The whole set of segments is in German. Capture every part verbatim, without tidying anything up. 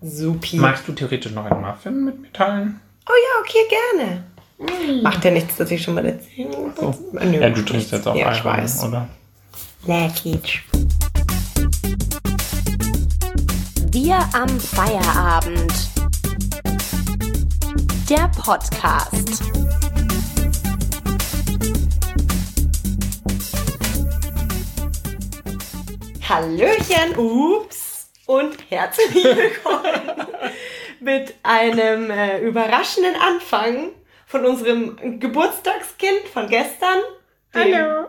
Supi. Magst du theoretisch noch einen Muffin mit mir teilen? Oh ja, okay, gerne. Mm. Macht ja nichts, dass ich schon mal erzähle. So. Ja, du trinkst jetzt auch ja, Ayran, oder? Leckig. Wir am Feierabend. Der Podcast. Hallöchen, ups und herzlich willkommen mit einem äh, überraschenden Anfang von unserem Geburtstagskind von gestern. Hallo.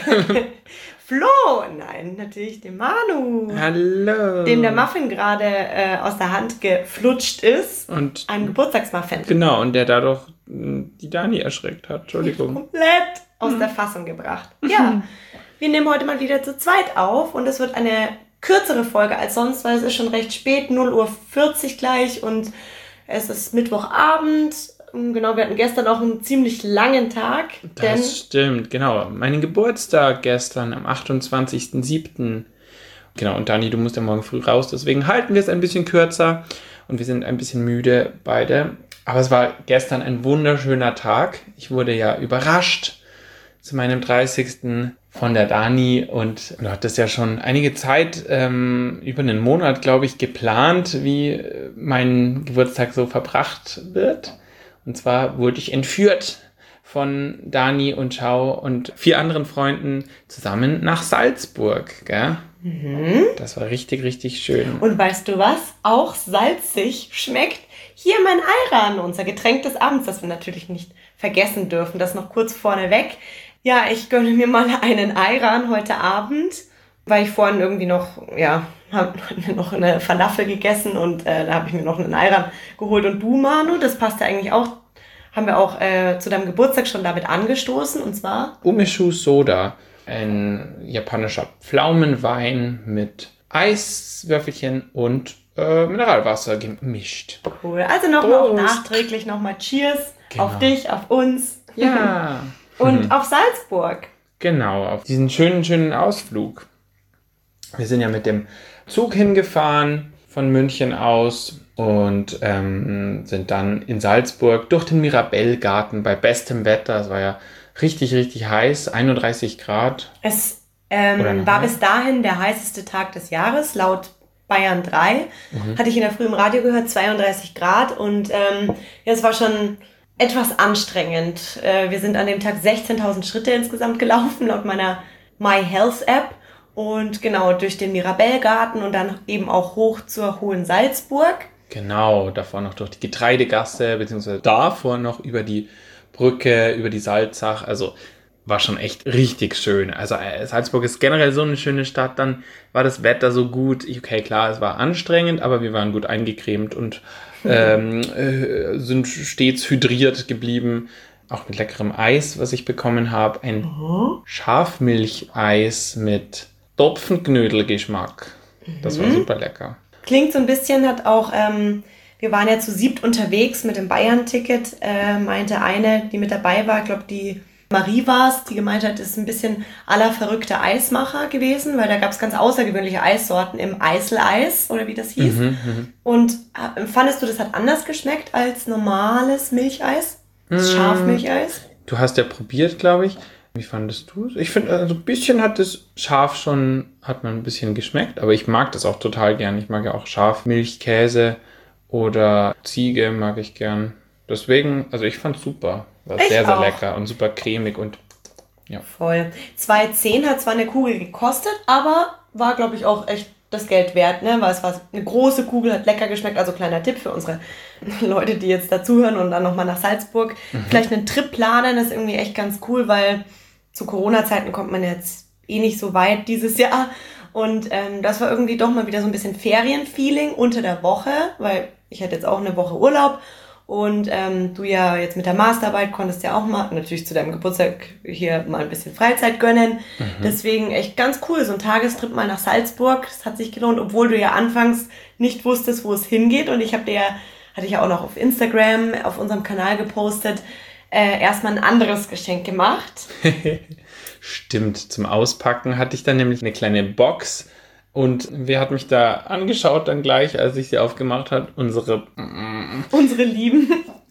Flo, nein, natürlich dem Manu. Hallo. Dem der Muffin gerade äh, aus der Hand geflutscht ist. Und ein Geburtstagsmuffin. genau, und der dadurch mh, die Dani erschreckt hat. Entschuldigung. Komplett aus der Fassung gebracht. Ja, wir nehmen heute mal wieder zu zweit auf und es wird eine kürzere Folge als sonst, weil es ist schon recht spät, null Uhr vierzig gleich und es ist Mittwochabend. Genau, wir hatten gestern auch einen ziemlich langen Tag. Denn Das stimmt, genau. Meinen Geburtstag gestern am achtundzwanzigsten siebten Genau, und Dani, du musst ja morgen früh raus, deswegen halten wir es ein bisschen kürzer und wir sind ein bisschen müde beide. Aber es war gestern ein wunderschöner Tag. Ich wurde ja überrascht zu meinem dreißigsten von der Dani und du hattest ja schon einige Zeit, ähm, über einen Monat, glaube ich, geplant, wie mein Geburtstag so verbracht wird. Und zwar wurde ich entführt von Dani und Schau und vier anderen Freunden zusammen nach Salzburg, gell? Mhm. Das war richtig, richtig schön. Und weißt du was? Auch salzig schmeckt hier mein Ayran, unser Getränk des Abends, das wir natürlich nicht vergessen dürfen. Das noch kurz vorneweg. Ja, ich gönne mir mal einen Ayran heute Abend, weil ich vorhin irgendwie noch, ja, habe noch eine Falafel gegessen und äh, da habe ich mir noch einen Ayran geholt. Und du, Manu, das passt ja eigentlich auch, haben wir auch äh, zu deinem Geburtstag schon damit angestoßen, und zwar Umeshu Soda, ein japanischer Pflaumenwein mit Eiswürfelchen und äh, Mineralwasser gemischt. Cool. Also nochmal auch Prost. nachträglich nochmal Cheers Genau. auf dich, auf uns Ja. und Mhm. auf Salzburg. Genau, auf diesen schönen, schönen Ausflug. Wir sind ja mit dem Zug hingefahren von München aus und ähm, sind dann in Salzburg durch den Mirabellgarten bei bestem Wetter. Es war ja richtig, richtig heiß, einunddreißig Grad. Es Oder noch ähm, war mehr? bis dahin der heißeste Tag des Jahres, laut Bayern drei. Mhm. Hatte ich in der Früh im Radio gehört, zweiunddreißig Grad. Und ähm, ja, es war schon etwas anstrengend. Äh, wir sind an dem Tag sechzehntausend Schritte insgesamt gelaufen, laut meiner My Health App. Und genau, durch den Mirabellgarten und dann eben auch hoch zur Hohen Salzburg. Genau, davor noch durch die Getreidegasse, beziehungsweise davor noch über die Brücke, über die Salzach. Also war schon echt richtig schön. Also äh, Salzburg ist generell so eine schöne Stadt. Dann war das Wetter so gut. Okay, klar, es war anstrengend, aber wir waren gut eingecremt und ähm, äh, sind stets hydriert geblieben. Auch mit leckerem Eis, was ich bekommen habe. Ein Schafmilcheis mit Topfenknödelgeschmack. Das war super lecker. Klingt so ein bisschen, hat auch, ähm, wir waren ja zu siebt unterwegs mit dem Bayern-Ticket, äh, meinte eine, die mit dabei war, ich glaube die Marie war es, die gemeint hat, ist ein bisschen aller verrückte Eismacher gewesen, weil da gab es ganz außergewöhnliche Eissorten im Eiseleis, oder wie das hieß. Mhm, mhm. Und äh, fandest du, das hat anders geschmeckt als normales Milcheis? Das Schafmilcheis? Du hast ja probiert, glaube ich. Wie fandest du es? Ich finde, also ein bisschen hat das Schaf schon, hat man ein bisschen geschmeckt, aber ich mag das auch total gern. Ich mag ja auch Schaf, Milch, Käse oder Ziege mag ich gern. Deswegen, also ich fand es super. War Ich sehr, sehr auch. lecker und super cremig und ja. Voll. zwei zehn hat zwar eine Kugel gekostet, aber war, glaube ich, auch echt das Geld wert, ne? Weil es war eine große Kugel, hat lecker geschmeckt. Also kleiner Tipp für unsere Leute, die jetzt dazuhören und dann nochmal nach Salzburg. Mhm. Vielleicht einen Trip planen, ist irgendwie echt ganz cool, weil zu Corona-Zeiten kommt man jetzt eh nicht so weit dieses Jahr. Und ähm, das war irgendwie doch mal wieder so ein bisschen Ferienfeeling unter der Woche, weil ich hatte jetzt auch eine Woche Urlaub. Und ähm, du ja jetzt mit der Masterarbeit konntest ja auch mal, natürlich zu deinem Geburtstag hier mal ein bisschen Freizeit gönnen. Mhm. Deswegen echt ganz cool, so ein Tagestrip mal nach Salzburg. Das hat sich gelohnt, obwohl du ja anfangs nicht wusstest, wo es hingeht. Und ich habe dir ja, hatte ich ja auch noch auf Instagram, auf unserem Kanal gepostet, äh, erstmal ein anderes Geschenk gemacht. Stimmt, zum Auspacken hatte ich dann nämlich eine kleine Box Und wer hat mich da angeschaut dann gleich, als ich sie aufgemacht habe? Unsere Unsere Lieben.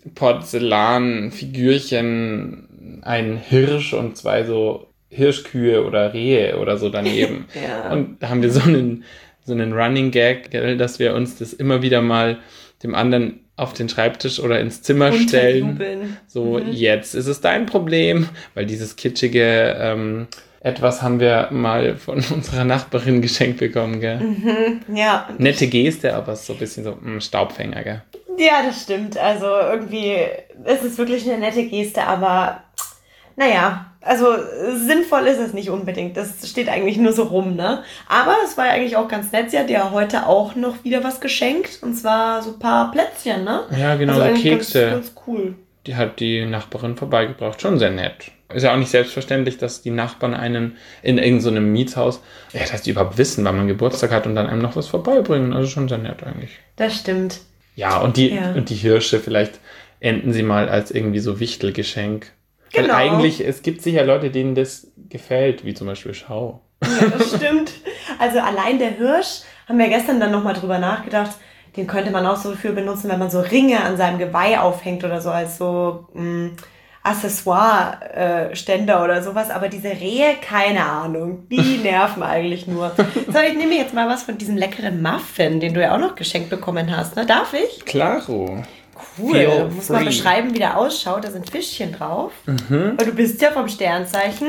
Porzellanfigürchen, ein Hirsch und zwei so Hirschkühe oder Rehe oder so daneben. Ja. Und da haben wir so einen, so einen Running Gag, gell, dass wir uns das immer wieder mal dem anderen auf den Schreibtisch oder ins Zimmer stellen. So, mhm. Jetzt ist es dein Problem, weil dieses kitschige ähm, etwas haben wir mal von unserer Nachbarin geschenkt bekommen, gell? Mhm, ja. Nette Geste, aber so ein bisschen so ein Staubfänger, gell? Ja, das stimmt. Also irgendwie, es ist wirklich eine nette Geste, aber naja, also sinnvoll ist es nicht unbedingt. Das steht eigentlich nur so rum, ne? Aber es war ja eigentlich auch ganz nett. Sie hat ja heute auch noch wieder was geschenkt. Und zwar so ein paar Plätzchen, ne? Ja, genau, also so Kekse. Ganz, ganz cool. Die hat die Nachbarin vorbeigebracht. Schon sehr nett. Ist ja auch nicht selbstverständlich, dass die Nachbarn einen in irgendeinem so Mietshaus, ja, dass die überhaupt wissen, wann man Geburtstag hat und dann einem noch was vorbeibringen. Also schon sehr nett eigentlich. Das stimmt. Ja, und die, ja. und die Hirsche, vielleicht enden sie mal als irgendwie so Wichtelgeschenk. Genau. Weil eigentlich, es gibt sicher Leute, denen das gefällt, wie zum Beispiel Schau. Ja, das stimmt. Also allein der Hirsch, haben wir gestern dann nochmal drüber nachgedacht, den könnte man auch so für benutzen, wenn man so Ringe an seinem Geweih aufhängt oder so als so mh, Accessoire-Ständer äh, oder sowas. Aber diese Rehe, keine Ahnung, die nerven eigentlich nur. So, ich nehme jetzt mal was von diesem leckeren Muffin, den du ja auch noch geschenkt bekommen hast. Ne? Darf ich? Klaro. Cool. Feel Muss free. Man beschreiben, wie der ausschaut. Da sind Fischchen drauf. Mhm. Und du bist ja vom Sternzeichen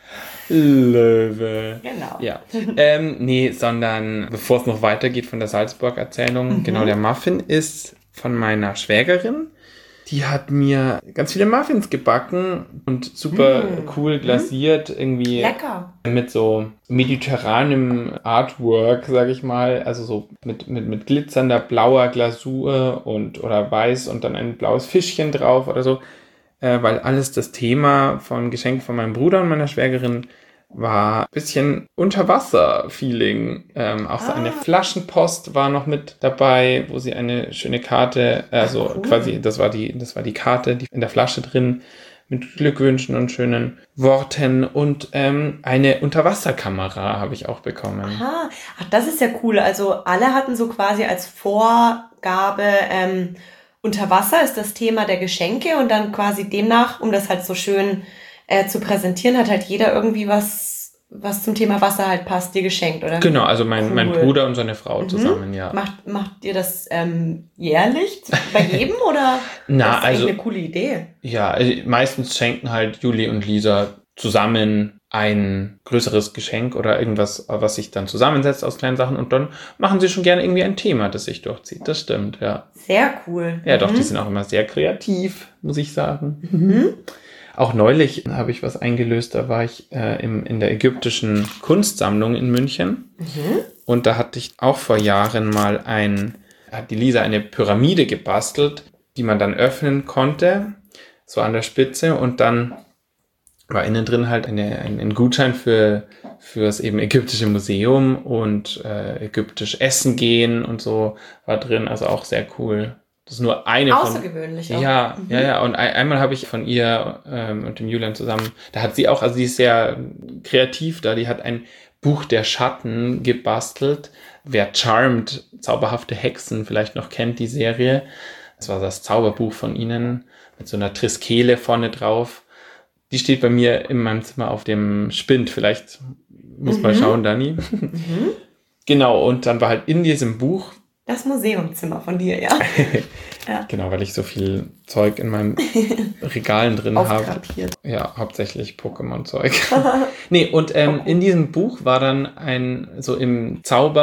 Löwe. Genau. Ja. ähm, nee, sondern bevor es noch weitergeht von der Salzburg-Erzählung, mhm. genau, der Muffin ist von meiner Schwägerin. Die hat mir ganz viele Muffins gebacken und super mm. cool glasiert, irgendwie lecker. Mit so mediterranem Artwork, sag ich mal, also so mit, mit, mit glitzernder blauer Glasur und oder weiß und dann ein blaues Fischchen drauf oder so, äh, weil alles das Thema von Geschenk von meinem Bruder und meiner Schwägerin war ein bisschen Unterwasser-Feeling. Ähm, auch ah. so eine Flaschenpost war noch mit dabei, wo sie eine schöne Karte, also cool. quasi, das war die, das war die Karte, die in der Flasche drin, mit Glückwünschen und schönen Worten und ähm, eine Unterwasserkamera habe ich auch bekommen. Aha, ach, das ist ja cool. Also alle hatten so quasi als Vorgabe ähm, Unterwasser ist das Thema der Geschenke und dann quasi demnach, um das halt so schön Äh, zu präsentieren, hat halt jeder irgendwie was, was zum Thema Wasser halt passt, dir geschenkt, oder? Genau, also mein, cool. mein Bruder und seine Frau mhm. zusammen, ja. Macht, macht ihr das ähm, jährlich bei jedem, oder? Na, das ist also, eine coole Idee. Ja, also meistens schenken halt Juli und Lisa zusammen ein größeres Geschenk oder irgendwas, was sich dann zusammensetzt aus kleinen Sachen und dann machen sie schon gerne irgendwie ein Thema, das sich durchzieht. Das stimmt, ja. Sehr cool. Ja, mhm. doch, die sind auch immer sehr kreativ, muss ich sagen. Mhm. Auch neulich habe ich was eingelöst, da war ich äh, im, in der ägyptischen Kunstsammlung in München. Mhm. Und da hatte ich auch vor Jahren mal ein, hat die Lisa eine Pyramide gebastelt, die man dann öffnen konnte, so an der Spitze. Und dann war innen drin halt eine, ein, ein Gutschein für fürs eben ägyptische Museum und äh, ägyptisch essen gehen und so war drin, also auch sehr cool. Das ist nur eine von... Außergewöhnlich auch. Ja, mhm. ja, ja. Und ein, einmal habe ich von ihr ähm, und dem Julian zusammen, da hat sie auch, also sie ist sehr kreativ da, die hat ein Buch der Schatten gebastelt. Wer Charmed, zauberhafte Hexen, vielleicht noch kennt die Serie. Das war das Zauberbuch von ihnen mit so einer Triskele vorne drauf. Die steht bei mir in meinem Zimmer auf dem Spind. Vielleicht muss mhm. mal schauen, Dani. Mhm. Genau, und dann war halt in diesem Buch das Museumzimmer von dir, ja. ja. Genau, weil ich so viel Zeug in meinem Regalen drin habe. Ja, hauptsächlich Pokémon-Zeug. Nee, und ähm, in diesem Buch war dann ein, so im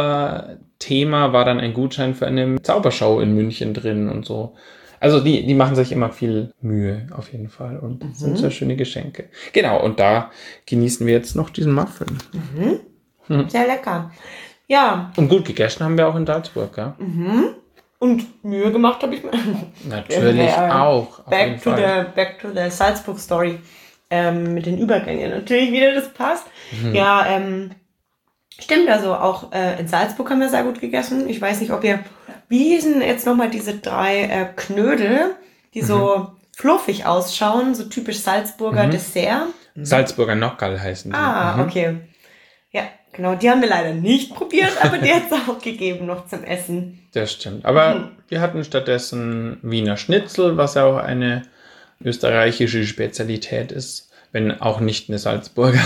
Zauberthema war dann ein Gutschein für eine Zaubershow in München drin und so. Also die, die machen sich immer viel Mühe, auf jeden Fall. Und mhm. sind sehr schöne Geschenke. Genau, und da genießen wir jetzt noch diesen Muffin. Mhm. Hm. Sehr lecker. Ja. Und gut gegessen haben wir auch in Salzburg, ja? Mhm. Und Mühe gemacht habe ich mir. Natürlich äh, auch. Back to, the, back to the Salzburg Story. Ähm, mit den Übergängen natürlich wieder, das passt. Mhm. Ja, ähm, stimmt, also auch äh, in Salzburg haben wir sehr gut gegessen. Ich weiß nicht, ob ihr, wie hießen jetzt nochmal diese drei äh, Knödel, die mhm. so fluffig ausschauen, so typisch Salzburger mhm. Dessert. Salzburger Nockerl heißen die. Ah, mhm. okay. Ja, Genau, die haben wir leider nicht probiert, aber die hat es auch gegeben noch zum Essen. Das stimmt. Aber Mhm. wir hatten stattdessen Wiener Schnitzel, was ja auch eine österreichische Spezialität ist, wenn auch nicht eine Salzburger.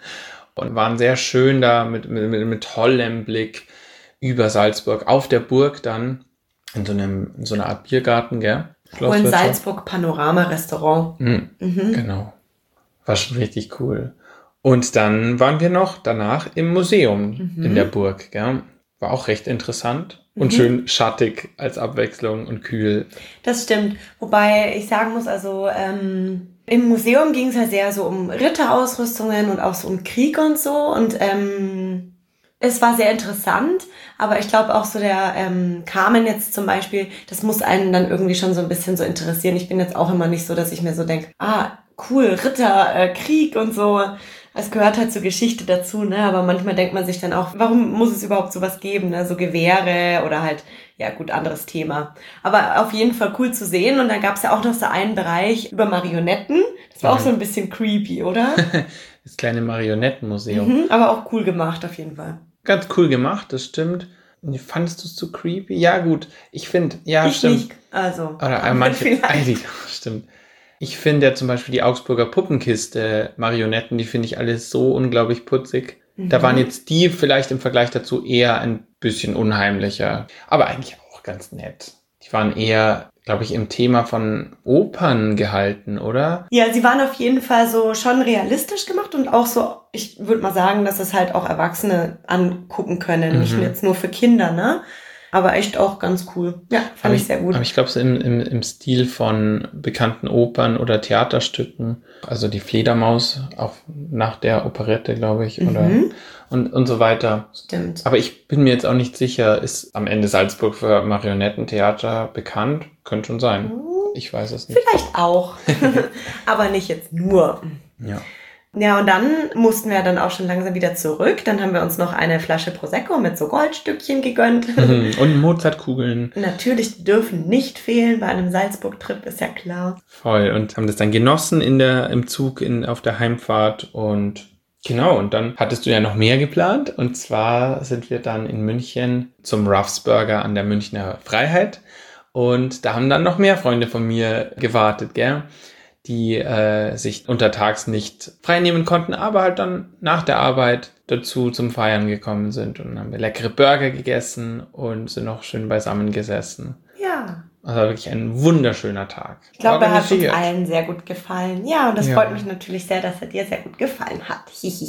Und waren sehr schön da mit, mit, mit tollem Blick über Salzburg auf der Burg dann in so, einem, in so einer Art Biergarten, gell? Oh, in Salzburg Panorama-Restaurant. Mhm. Mhm. Genau. War schon richtig cool. Und dann waren wir noch danach im Museum mhm. in der Burg, gell? War auch recht interessant und mhm. schön schattig als Abwechslung und kühl. Das stimmt. Wobei ich sagen muss, also ähm, im Museum ging es ja sehr so um Ritterausrüstungen und auch so um Krieg und so. Und ähm, es war sehr interessant, aber ich glaube auch so der ähm, Carmen jetzt zum Beispiel, das muss einen dann irgendwie schon so ein bisschen so interessieren. Ich bin jetzt auch immer nicht so, dass ich mir so denke, ah, cool, Ritter, äh, Krieg und so. Es gehört halt zur Geschichte dazu, ne? Aber manchmal denkt man sich dann auch, warum muss es überhaupt sowas geben, ne? So Gewehre oder halt, ja gut, anderes Thema. Aber auf jeden Fall cool zu sehen. Und dann gab es ja auch noch so einen Bereich über Marionetten. Das war mhm. auch so ein bisschen creepy, oder? Das kleine Marionettenmuseum. Mhm, aber auch cool gemacht auf jeden Fall. Ganz cool gemacht, das stimmt. Fandest du es zu creepy? Ja gut, ich finde, ja ich stimmt. Nicht, also. Oder äh, manche, eigentlich, stimmt. Ich finde ja zum Beispiel die Augsburger Puppenkiste Marionetten, die finde ich alle so unglaublich putzig. Mhm. Da waren jetzt die vielleicht im Vergleich dazu eher ein bisschen unheimlicher, aber eigentlich auch ganz nett. Die waren eher, glaube ich, im Thema von Opern gehalten, oder? Ja, sie waren auf jeden Fall so schon realistisch gemacht und auch so, ich würde mal sagen, dass es halt auch Erwachsene angucken können, mhm. nicht jetzt nur für Kinder, ne? Aber echt auch ganz cool. Ja, fand aber ich sehr gut. Aber ich glaube, so im, im, im Stil von bekannten Opern oder Theaterstücken. Also die Fledermaus, auch nach der Operette, glaube ich. Oder mhm. und, und so weiter. Stimmt. Aber ich bin mir jetzt auch nicht sicher, ist am Ende Salzburg für Marionettentheater bekannt? Könnte schon sein. Mhm. Ich weiß es nicht. Vielleicht auch. Aber nicht jetzt nur. Ja. Ja, und dann mussten wir dann auch schon langsam wieder zurück. Dann haben wir uns noch eine Flasche Prosecco mit so Goldstückchen gegönnt. Und Mozartkugeln. Natürlich, die dürfen nicht fehlen bei einem Salzburg-Trip, ist ja klar. Voll. Und haben das dann genossen in der, im Zug in, auf der Heimfahrt. Und genau, und dann hattest du ja noch mehr geplant. Und zwar sind wir dann in München zum Ruff's Burger an der Münchner Freiheit. Und da haben dann noch mehr Freunde von mir gewartet, gell? Die äh, sich untertags nicht freinehmen konnten, aber halt dann nach der Arbeit dazu zum Feiern gekommen sind. Und dann haben wir leckere Burger gegessen und sind noch schön beisammen gesessen. Ja. Das war wirklich ein wunderschöner Tag. Ich glaube, er hat uns allen sehr gut gefallen. Ja, und das ja. freut mich natürlich sehr, dass er dir sehr gut gefallen hat.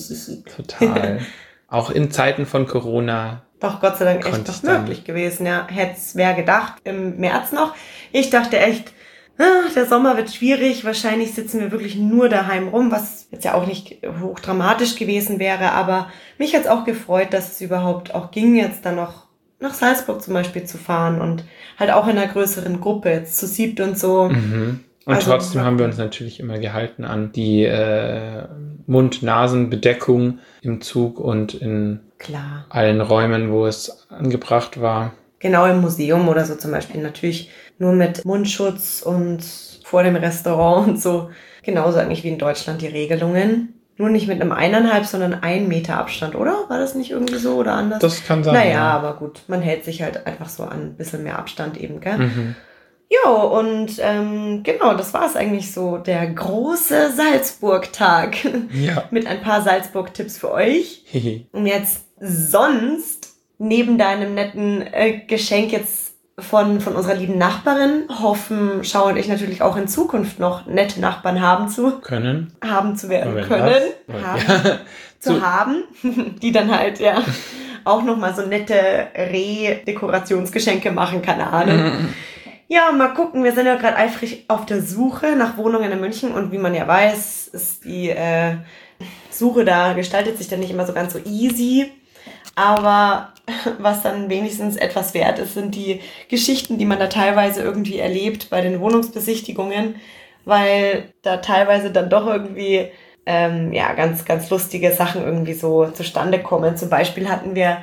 Total. Auch in Zeiten von Corona. Doch, Gott sei Dank echt noch möglich gewesen. Ja, hätte es wer gedacht im März noch. Ich dachte echt, der Sommer wird schwierig, wahrscheinlich sitzen wir wirklich nur daheim rum, was jetzt ja auch nicht hochdramatisch gewesen wäre, aber mich hat's auch gefreut, dass es überhaupt auch ging, jetzt dann noch nach Salzburg zum Beispiel zu fahren und halt auch in einer größeren Gruppe, jetzt zu siebt und so. Mhm. Und also, trotzdem haben wir uns natürlich immer gehalten an die äh, Mund-Nasen-Bedeckung im Zug und in Klar. allen Räumen, wo es angebracht war. Genau, im Museum oder so zum Beispiel natürlich nur mit Mundschutz und vor dem Restaurant und so. Genauso eigentlich wie in Deutschland die Regelungen. Nur nicht mit einem eineinhalb, sondern ein Meter Abstand, oder? War das nicht irgendwie so oder anders? Das kann sein. Naja, ja. aber gut, man hält sich halt einfach so an ein bisschen mehr Abstand eben, gell? Mhm. Jo, und ähm, genau, das war es eigentlich so, der große Salzburg-Tag. Ja. Mit ein paar Salzburg-Tipps für euch. Und jetzt sonst, neben deinem netten äh, Geschenk jetzt von, von unserer lieben Nachbarin, hoffen Schau und ich natürlich auch in Zukunft noch nette Nachbarn haben zu können. Haben zu werden können. Haben, ja. Zu, zu haben, die dann halt, ja, auch nochmal so nette Re-Dekorationsgeschenke machen, keine Ahnung. Ja, mal gucken, wir sind ja gerade eifrig auf der Suche nach Wohnungen in München und wie man ja weiß, ist die äh, Suche da, gestaltet sich dann nicht immer so ganz so easy. Aber was dann wenigstens etwas wert ist, sind die Geschichten, die man da teilweise irgendwie erlebt bei den Wohnungsbesichtigungen, weil da teilweise dann doch irgendwie ähm, ja ganz, ganz lustige Sachen irgendwie so zustande kommen. Zum Beispiel hatten wir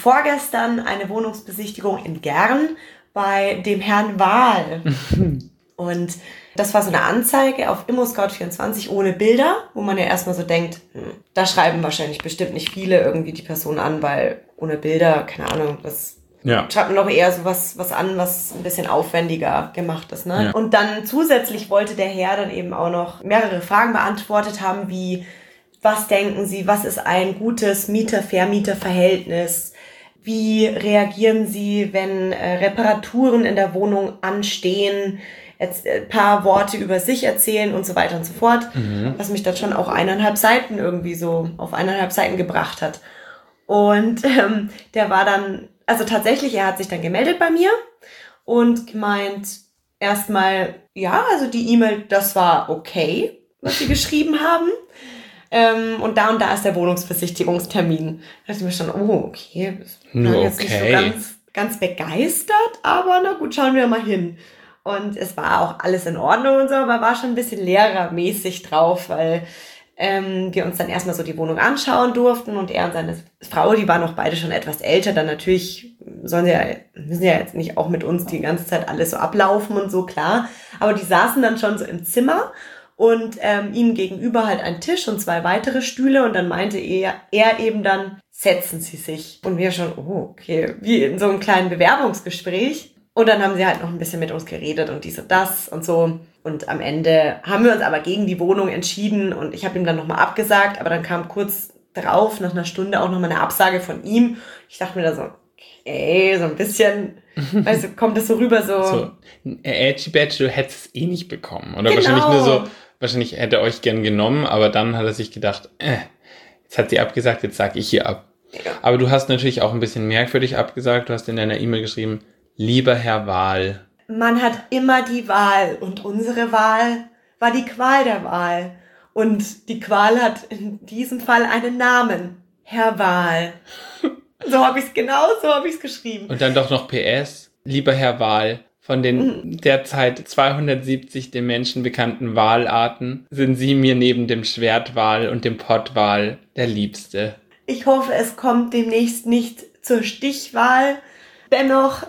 vorgestern eine Wohnungsbesichtigung in Gern bei dem Herrn Wahl. Und das war so eine Anzeige auf ImmoScout vierundzwanzig ohne Bilder, wo man ja erstmal so denkt, hm, da schreiben wahrscheinlich bestimmt nicht viele irgendwie die Person an, weil ohne Bilder, keine Ahnung, das ja. schreibt man doch eher so was, was an, was ein bisschen aufwendiger gemacht ist. Ne? Ja. Und dann zusätzlich wollte der Herr dann eben auch noch mehrere Fragen beantwortet haben, wie, was denken Sie, was ist ein gutes Mieter-Vermieter-Verhältnis? Wie reagieren Sie, wenn äh, Reparaturen in der Wohnung anstehen? Jetzt ein paar Worte über sich erzählen und so weiter und so fort, mhm. was mich dann schon auch eineinhalb Seiten irgendwie so auf eineinhalb Seiten gebracht hat. Und ähm, der war dann, also tatsächlich, er hat sich dann gemeldet bei mir und gemeint, erstmal, ja, also die E-Mail, das war okay, was sie geschrieben haben. Ähm, und da und da ist der Wohnungsbesichtigungstermin. Da dachte ich mir schon, oh, okay, ich bin jetzt nicht so ganz, ganz begeistert, aber na gut, schauen wir mal hin. Und es war auch alles in Ordnung und so, aber war schon ein bisschen lehrermäßig drauf, weil ähm, wir uns dann erstmal so die Wohnung anschauen durften und er und seine Frau, die waren noch beide schon etwas älter, dann natürlich sollen sie ja, müssen ja jetzt nicht auch mit uns die ganze Zeit alles so ablaufen und so, klar, aber die saßen dann schon so im Zimmer und ähm, ihnen gegenüber halt ein Tisch und zwei weitere Stühle und dann meinte er, er eben dann, setzen Sie sich. Und wir schon, oh, okay, wie in so einem kleinen Bewerbungsgespräch. Und dann haben sie halt noch ein bisschen mit uns geredet und dies und das und so. Und am Ende haben wir uns aber gegen die Wohnung entschieden und ich habe ihm dann nochmal abgesagt, aber dann kam kurz drauf, nach einer Stunde auch nochmal eine Absage von ihm. Ich dachte mir da so, okay, so ein bisschen, weißt du, kommt das so rüber so. So, Edgy Badge, du hättest es eh nicht bekommen. Oder genau. wahrscheinlich nur so, wahrscheinlich hätte er euch gern genommen, aber dann hat er sich gedacht, äh, jetzt hat sie abgesagt, jetzt sag ich hier ab. Ja. Aber du hast natürlich auch ein bisschen merkwürdig abgesagt, du hast in deiner E-Mail geschrieben, lieber Herr Wahl. Man hat immer die Wahl und unsere Wahl war die Qual der Wahl. Und die Qual hat in diesem Fall einen Namen. Herr Wahl. So habe ich es genau, so habe ich es geschrieben. Und dann doch noch P S. Lieber Herr Wahl, von den derzeit zweihundertsiebzig den Menschen bekannten Wahlarten sind Sie mir neben dem Schwertwal und dem Pottwal der Liebste. Ich hoffe, es kommt demnächst nicht zur Stichwahl. Dennoch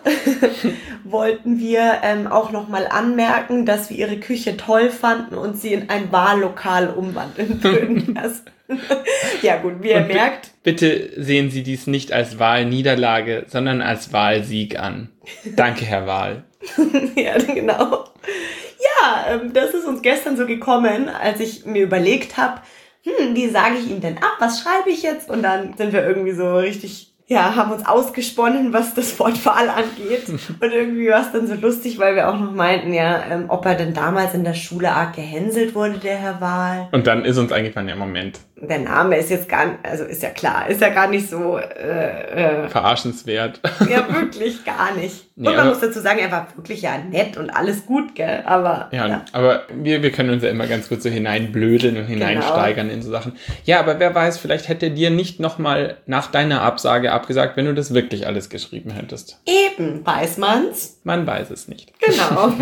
wollten wir ähm, auch nochmal anmerken, dass wir ihre Küche toll fanden und sie in ein Wahllokal umwandeln würden. Also, ja gut, wie ihr und merkt. Bitte sehen Sie dies nicht als Wahlniederlage, sondern als Wahlsieg an. Danke, Herr Wahl. Ja, genau. Ja, ähm, das ist uns gestern so gekommen, als ich mir überlegt habe, hm, wie sage ich ihm denn ab, was schreibe ich jetzt? Und dann sind wir irgendwie so richtig... Ja, haben uns ausgesponnen, was das Wort Wahl angeht. Und irgendwie war es dann so lustig, weil wir auch noch meinten, ja, ähm, ob er denn damals in der Schule arg gehänselt wurde, der Herr Wahl. Und dann ist uns eingefallen, ja, Moment. Der Name ist jetzt gar nicht, also ist ja klar, ist ja gar nicht so... Äh, äh, verarschenswert. Ja, wirklich gar nicht. Nee, und man muss dazu sagen, er war wirklich ja nett und alles gut, gell, aber... Ja, ja. aber wir, wir können uns ja immer ganz gut so hineinblödeln und hineinsteigern genau. in so Sachen. Ja, aber wer weiß, vielleicht hätte dir nicht nochmal nach deiner Absage abgesagt, wenn du das wirklich alles geschrieben hättest. Eben, weiß man's? Man weiß es nicht. Genau.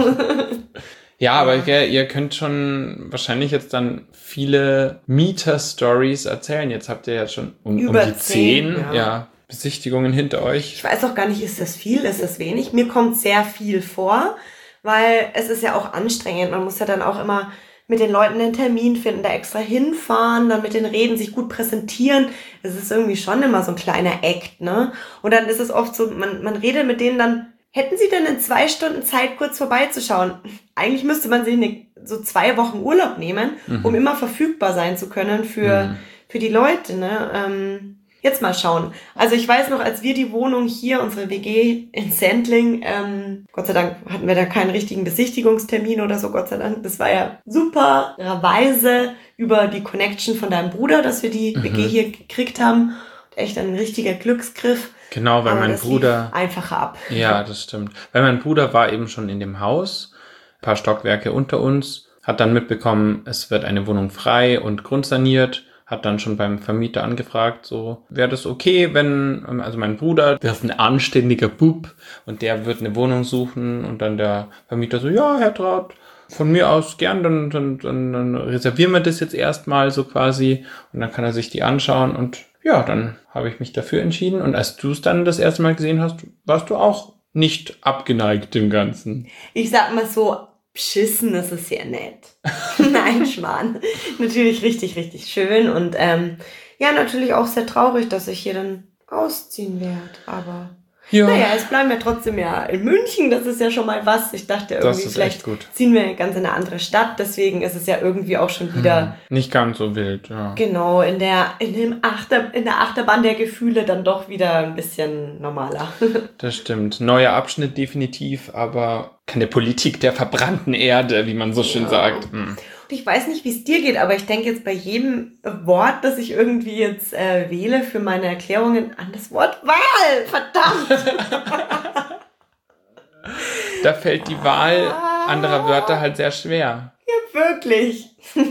Ja, aber ihr, ihr könnt schon wahrscheinlich jetzt dann viele Mieter-Stories erzählen. Jetzt habt ihr ja schon um, um die zehn, ja. ja, Besichtigungen hinter euch. Ich weiß auch gar nicht, ist das viel, ist das wenig? Mir kommt sehr viel vor, weil es ist ja auch anstrengend. Man muss ja dann auch immer mit den Leuten einen Termin finden, da extra hinfahren, dann mit den Reden sich gut präsentieren. Es ist irgendwie schon immer so ein kleiner Act, ne? Und dann ist es oft so, man, man redet mit denen dann, hätten Sie denn in zwei Stunden Zeit, kurz vorbeizuschauen? Eigentlich müsste man sich eine, so zwei Wochen Urlaub nehmen, mhm. um immer verfügbar sein zu können für, mhm. für die Leute. Ne? Ähm, jetzt mal schauen. Also ich weiß noch, als wir die Wohnung hier, unsere W G in Sendling, ähm, Gott sei Dank hatten wir da keinen richtigen Besichtigungstermin oder so, Gott sei Dank. Das war ja supererweise über die Connection von deinem Bruder, dass wir die mhm. W G hier gekriegt haben. Echt ein richtiger Glücksgriff. Genau, weil aber mein das Bruder... einfacher ab. Ja, das stimmt. Weil mein Bruder war eben schon in dem Haus, ein paar Stockwerke unter uns, hat dann mitbekommen, es wird eine Wohnung frei und grundsaniert, hat dann schon beim Vermieter angefragt, so, wäre das okay, wenn, also mein Bruder, der ist ein anständiger Bub und der wird eine Wohnung suchen und dann der Vermieter so, ja, Herr Traut, von mir aus gern, dann, dann, dann, dann reservieren wir das jetzt erstmal so quasi und dann kann er sich die anschauen und ja, dann habe ich mich dafür entschieden. Und als du es dann das erste Mal gesehen hast, warst du auch nicht abgeneigt dem Ganzen. Ich sag mal so, beschissen, das ist sehr nett. Nein, Schmarrn. Natürlich richtig, richtig schön und ähm, ja, natürlich auch sehr traurig, dass ich hier dann ausziehen werde, aber ja. Naja, es bleiben wir trotzdem ja in München, das ist ja schon mal was. Ich dachte irgendwie, vielleicht ziehen wir ganz in eine andere Stadt, deswegen ist es ja irgendwie auch schon wieder... Hm, nicht ganz so wild, ja. Genau, in der, in, dem Achter, in der Achterbahn der Gefühle dann doch wieder ein bisschen normaler. Das stimmt, neuer Abschnitt definitiv, aber keine Politik der verbrannten Erde, wie man so schön ja. sagt. Hm. Ich weiß nicht, wie es dir geht, aber ich denke jetzt bei jedem Wort, das ich irgendwie jetzt äh, wähle für meine Erklärungen, an das Wort Wahl. Verdammt! Da fällt die Wahl anderer Wörter halt sehr schwer. Ja, wirklich.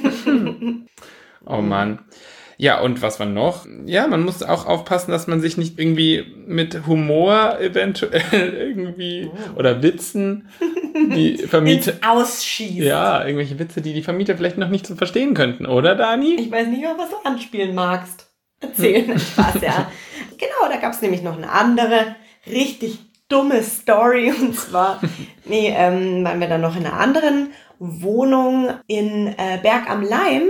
Oh Mann. Ja, und was war noch? Ja, man muss auch aufpassen, dass man sich nicht irgendwie mit Humor eventuell irgendwie oh. oder Witzen die Vermieter ausschießt. Ja, irgendwelche Witze, die die Vermieter vielleicht noch nicht so verstehen könnten, oder Dani? Ich weiß nicht mehr, was du anspielen magst. Erzählen, Spaß, ja. Genau, da gab es nämlich noch eine andere, richtig dumme Story. Und zwar, nee, ähm, waren wir dann noch in einer anderen Wohnung in äh, Berg am Laim.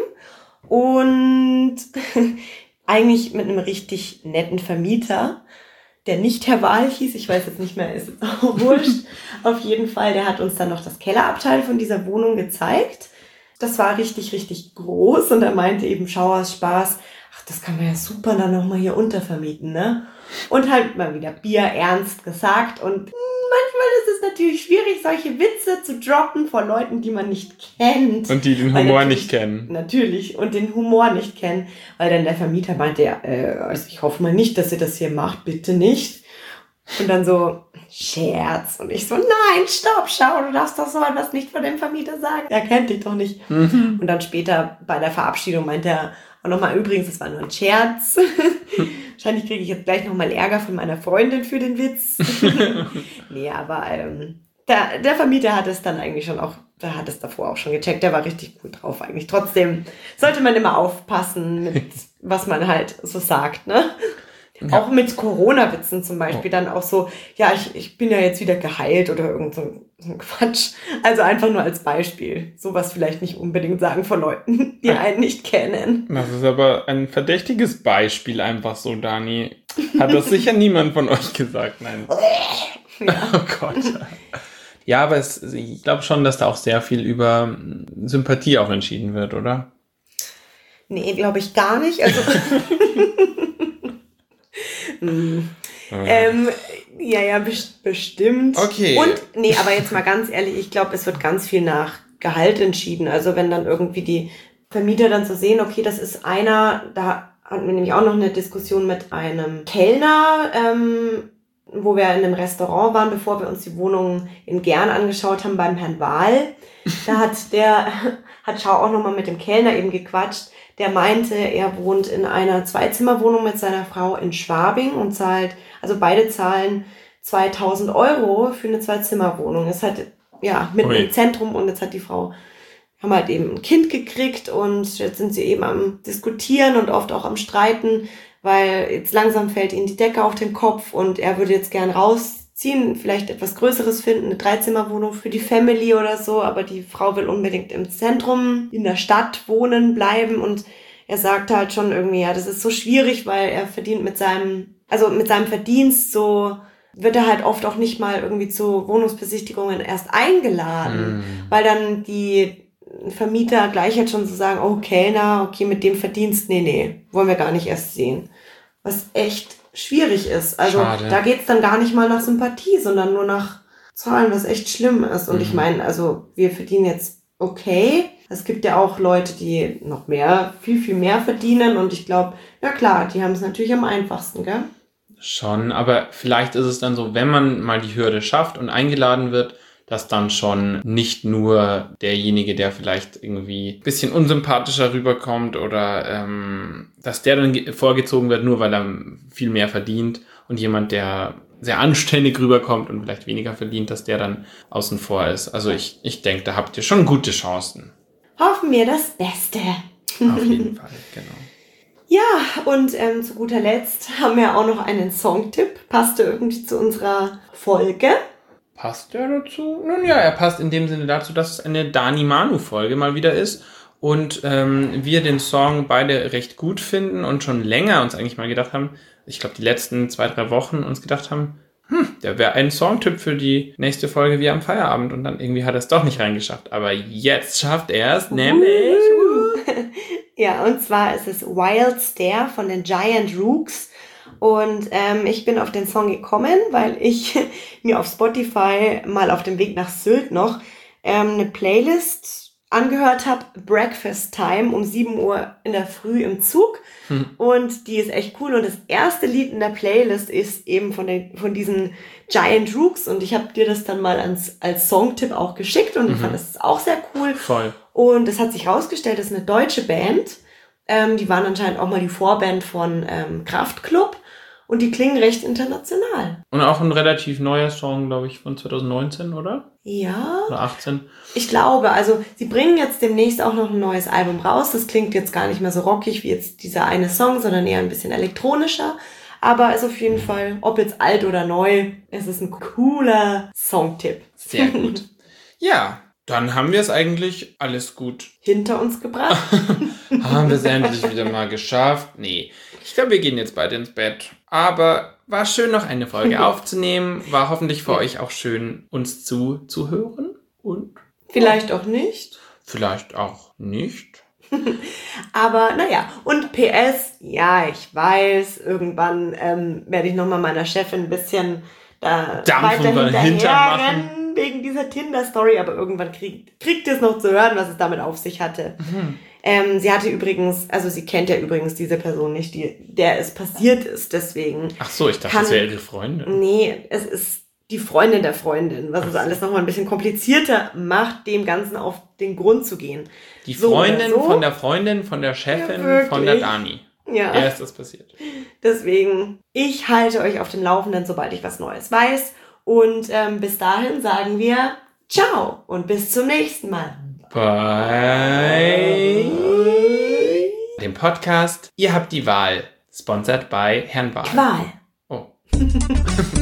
Und eigentlich mit einem richtig netten Vermieter, der nicht Herr Wahl hieß, ich weiß jetzt nicht mehr, ist jetzt auch wurscht. Auf jeden Fall, der hat uns dann noch das Kellerabteil von dieser Wohnung gezeigt. Das war richtig, richtig groß und er meinte eben, schau aus Spaß, ach, das kann man ja super dann nochmal hier untervermieten, ne? Und halt mal wieder Bier ernst gesagt und manchmal ist es natürlich schwierig, solche Witze zu droppen vor Leuten, die man nicht kennt. Und die den Humor nicht kennen. Natürlich, und den Humor nicht kennen. Weil dann der Vermieter meinte, ja, äh, also ich hoffe mal nicht, dass ihr das hier macht, bitte nicht. Und dann so, Scherz. Und ich so, nein, stopp, schau, du darfst doch so etwas nicht vor dem Vermieter sagen. Er kennt dich doch nicht. Mhm. Und dann später bei der Verabschiedung meinte er auch nochmal, übrigens, das war nur ein Scherz. Wahrscheinlich kriege ich jetzt gleich nochmal Ärger von meiner Freundin für den Witz. Nee, aber ähm, der, der Vermieter hat es dann eigentlich schon auch, der hat es davor auch schon gecheckt, der war richtig gut drauf eigentlich. Trotzdem sollte man immer aufpassen mit, was man halt so sagt, ne? Ja. Auch mit Corona-Witzen zum Beispiel, oh. Dann auch so, ja, ich, ich bin ja jetzt wieder geheilt oder irgend so, so ein Quatsch. Also einfach nur als Beispiel. Sowas vielleicht nicht unbedingt sagen von Leuten, die einen nicht kennen. Das ist aber ein verdächtiges Beispiel einfach so, Dani. Hat das sicher niemand von euch gesagt, nein. Ja. Oh Gott. Ja, aber es, ich glaube schon, dass da auch sehr viel über Sympathie auch entschieden wird, oder? Nee, glaube ich gar nicht. Also... Hm. Ähm, ja, ja, best- bestimmt. Okay. Und, nee, aber jetzt mal ganz ehrlich, ich glaube, es wird ganz viel nach Gehalt entschieden. Also wenn dann irgendwie die Vermieter dann so sehen, okay, das ist einer, da hatten wir nämlich auch noch eine Diskussion mit einem Kellner, ähm, wo wir in einem Restaurant waren, bevor wir uns die Wohnung in Gern angeschaut haben beim Herrn Wahl. Da hat der, hat Schau auch nochmal mit dem Kellner eben gequatscht. Der meinte, er wohnt in einer Zweizimmerwohnung mit seiner Frau in Schwabing und zahlt, also beide zahlen zweitausend Euro für eine Zweizimmerwohnung. Ist halt, ja, mitten Ui. im Zentrum und jetzt hat die Frau, haben halt eben ein Kind gekriegt und jetzt sind sie eben am Diskutieren und oft auch am Streiten, weil jetzt langsam fällt ihnen die Decke auf den Kopf und er würde jetzt gern rausziehen, vielleicht etwas Größeres finden, eine Dreizimmerwohnung für die Family oder so, aber die Frau will unbedingt im Zentrum, in der Stadt wohnen bleiben und er sagt halt schon irgendwie, ja, das ist so schwierig, weil er verdient mit seinem, also mit seinem Verdienst so, wird er halt oft auch nicht mal irgendwie zu Wohnungsbesichtigungen erst eingeladen, hm. weil dann die Vermieter gleich halt schon so sagen, oh, Kellner, okay, mit dem Verdienst, nee, nee, wollen wir gar nicht erst sehen. Was echt schwierig ist. Also Schade. Da geht's dann gar nicht mal nach Sympathie, sondern nur nach Zahlen, was echt schlimm ist. Und mhm. ich meine, also wir verdienen jetzt okay. Es gibt ja auch Leute, die noch mehr, viel, viel mehr verdienen. Und ich glaube, ja klar, die haben es natürlich am einfachsten, gell? Schon, aber vielleicht ist es dann so, wenn man mal die Hürde schafft und eingeladen wird, dass dann schon nicht nur derjenige, der vielleicht irgendwie ein bisschen unsympathischer rüberkommt oder ähm, dass der dann ge- vorgezogen wird, nur weil er viel mehr verdient und jemand, der sehr anständig rüberkommt und vielleicht weniger verdient, dass der dann außen vor ist. Also ich, ich denke, da habt ihr schon gute Chancen. Hoffen wir das Beste. Auf jeden Fall, genau. Ja, und ähm, zu guter Letzt haben wir auch noch einen Songtipp. Passte irgendwie zu unserer Folge. passt der dazu? Nun ja, er passt in dem Sinne dazu, dass es eine Dani Manu-Folge mal wieder ist und ähm, wir den Song beide recht gut finden und schon länger uns eigentlich mal gedacht haben, ich glaube die letzten zwei, drei Wochen uns gedacht haben, hm, der wäre ein Songtipp für die nächste Folge wie am Feierabend und dann irgendwie hat er es doch nicht reingeschafft. Aber jetzt schafft er es, nämlich... Ja, und zwar ist es Wild Stare von den Giant Rooks. Und ähm, ich bin auf den Song gekommen, weil ich mir auf Spotify mal auf dem Weg nach Sylt noch ähm, eine Playlist angehört habe, Breakfast Time um sieben Uhr in der Früh im Zug. Hm. Und die ist echt cool. Und das erste Lied in der Playlist ist eben von, den, von diesen Giant Rooks. Und ich habe dir das dann mal als, als Songtipp auch geschickt und mhm. ich fand das auch sehr cool. Voll. Und es hat sich herausgestellt, das ist eine deutsche Band. Ähm, die waren anscheinend auch mal die Vorband von ähm, Kraftklub. Und die klingen recht international. Und auch ein relativ neuer Song, glaube ich, von zwanzig neunzehn, oder? Ja. Oder achtzehn. Ich glaube, also sie bringen jetzt demnächst auch noch ein neues Album raus. Das klingt jetzt gar nicht mehr so rockig wie jetzt dieser eine Song, sondern eher ein bisschen elektronischer. Aber ist auf jeden Fall, ob jetzt alt oder neu, es ist ein cooler Songtipp. Sehr gut. Ja, dann haben wir es eigentlich alles gut hinter uns gebracht. Haben wir es endlich wieder mal geschafft? Nee, ich glaube, wir gehen jetzt beide ins Bett. Aber war schön, noch eine Folge aufzunehmen. War hoffentlich für ja. euch auch schön, uns zuzuhören. Und vielleicht auch nicht. Vielleicht auch nicht. Aber naja, und P S, ja, ich weiß, irgendwann ähm, werde ich nochmal meiner Chefin ein bisschen da Dampf weiter hinterrennen wegen dieser Tinder-Story, aber irgendwann kriegt, kriegt ihr es noch zu hören, was es damit auf sich hatte. Mhm. Ähm, sie hatte übrigens, also sie kennt ja übrigens diese Person nicht, die, der es passiert ist, deswegen. Ach so, ich dachte, kann, das wäre ihre Freundin. Nee, es ist die Freundin der Freundin, was es alles nochmal ein bisschen komplizierter macht, dem Ganzen auf den Grund zu gehen. Die Freundin so, von der Freundin, von der Chefin, ja, von der Dani. Ja. Der ist das passiert. Deswegen, ich halte euch auf dem Laufenden, sobald ich was Neues weiß. Und ähm, bis dahin sagen wir ciao und bis zum nächsten Mal. Bei dem Podcast Ihr habt die Wahl. Sponsored by Herrn Wahl. Qual. Oh.